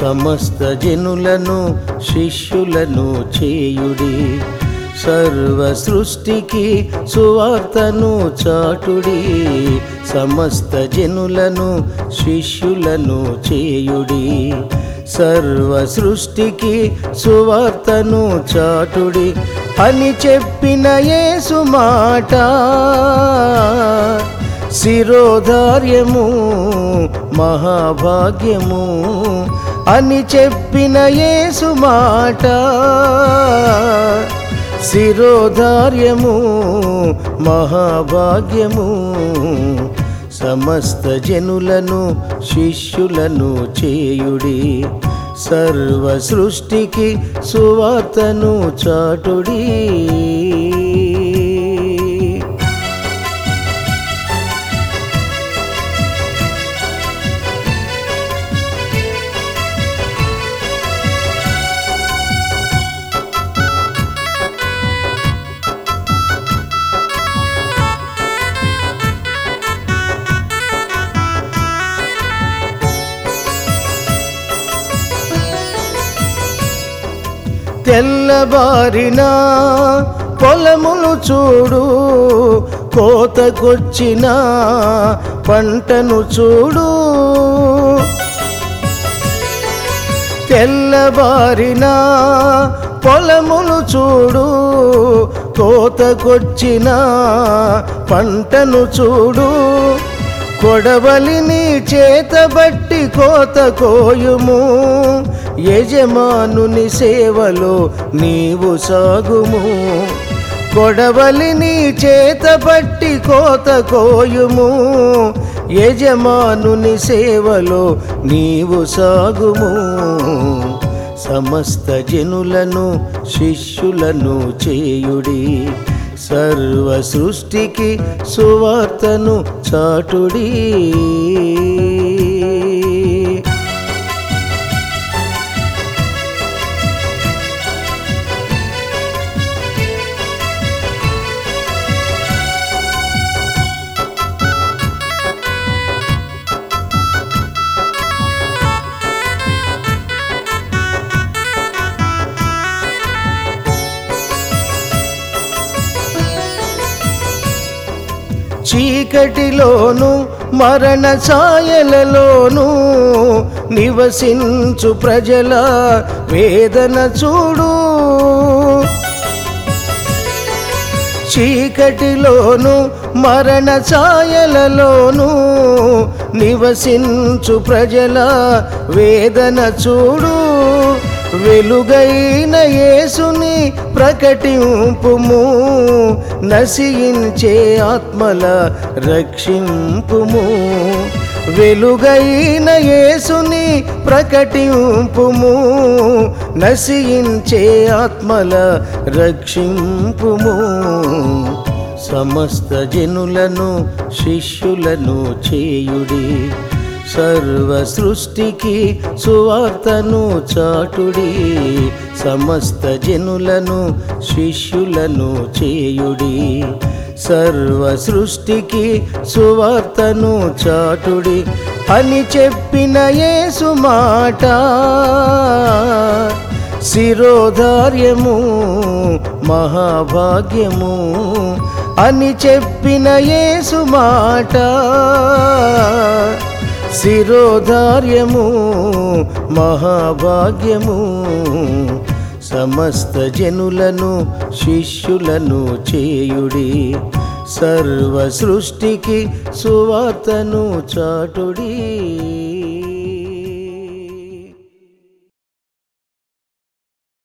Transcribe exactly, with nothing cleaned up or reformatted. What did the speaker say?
సమస్త జనులను శిష్యులను చేయుడి, సర్వ సృష్టికి సువార్తను చాటుడి. సమస్త జనులను శిష్యులను చేయుడి, సర్వ సృష్టికి సువార్తను చాటుడి అని చెప్పిన యేసు మాట శిరోధార్యము మహాభాగ్యము అని చెప్పిన యేసు మాట శిరోధార్యము మహాభాగ్యము. సమస్త జనులను శిష్యులను చేయుడి, సర్వ సృష్టికి సువార్తను చాటుడి. తెల్లబారిన పొలములు చూడు, కోతకొచ్చిన పంటను చూడు. తెల్లబారిన పొలములు చూడు, కోతకొచ్చిన పంటను చూడు. కొడవలిని చేతబట్టి కోత కోయుము, యజమానుని సేవలో నీవు సాగుము. కొడవలిని చేతబట్టి కోత కోయుము, యజమానుని సేవలో నీవు సాగుము. సమస్త జనులను శిష్యులను చేయుడి, సర్వ సృష్టికి సువార్తను చాటుడి. చీకటిలోను మరణ ఛాయలలోను నివసించు ప్రజల వేదన చూడు. చీకటిలోను మరణ ఛాయలలోను నివసించు ప్రజల వేదన చూడు. వెలుగైన యేసుని ప్రకటింపుము, నశించే ఆత్మల రక్షింపుము. వెలుగైన యేసుని ప్రకటింపుము, నశించే ఆత్మల రక్షింపుము. సమస్త జనులను శిష్యులను చేయుడి, సర్వ సృష్టికి సువార్తను చాటుడి. సమస్త జనులను శిష్యులను చేయుడి, సర్వ సృష్టికి సువార్తను చాటుడి అని చెప్పిన యేసు మాట శిరోధార్యము మహాభాగ్యము అని చెప్పిన యేసు మాట శిరోధార్యము మహాభాగ్యము. సమస్త జనులను శిష్యులను చేయుడి, సర్వ సృష్టికి సువార్తను చాటుడి.